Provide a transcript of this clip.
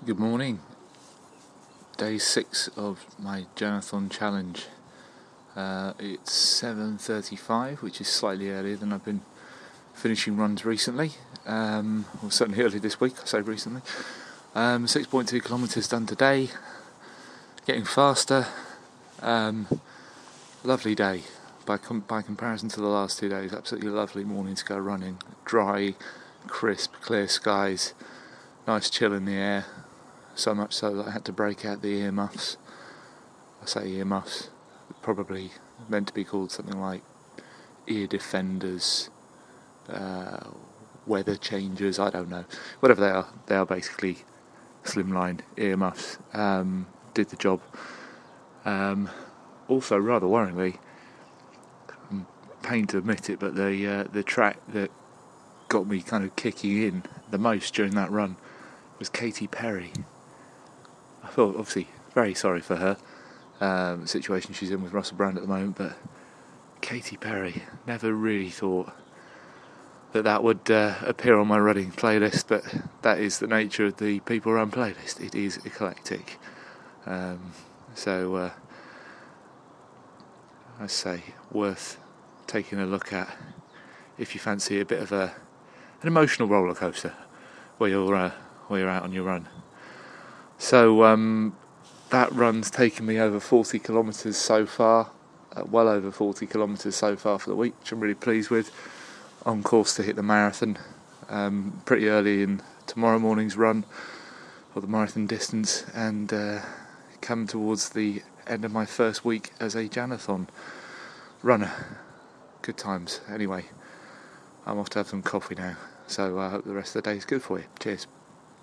Good morning. Day 6 of my Journathon challenge. It's 7:35, which is slightly earlier than I've been finishing runs recently. Well, certainly early this week, I say recently. 6.2 kilometres done today. Getting faster. Lovely day. By comparison to the last 2 days, absolutely lovely morning to go running. Dry, crisp, clear skies. Nice chill in the air. So much so that I had to break out the earmuffs. I say earmuffs, probably meant to be called something like ear defenders, weather changers, I don't know. Whatever they are basically slimline earmuffs. Did the job. Also, rather worryingly, I'm pained to admit it, but the track that got me kind of kicking in the most during that run was Katy Perry. I feel obviously very sorry for her situation she's in with Russell Brand at the moment, but Katy Perry, never really thought that would appear on my running playlist, but that is the nature of the People Run playlist. It is eclectic. So I say worth taking a look at if you fancy a bit of an emotional roller coaster while you're out on your run. So that run's taken me over 40 kilometres so far, well over 40 kilometres so far for the week, which I'm really pleased with. On course to hit the marathon pretty early in tomorrow morning's run, or the marathon distance, and come towards the end of my first week as a Journathon runner. Good times. Anyway, I'm off to have some coffee now, so I hope the rest of the day is good for you. Cheers.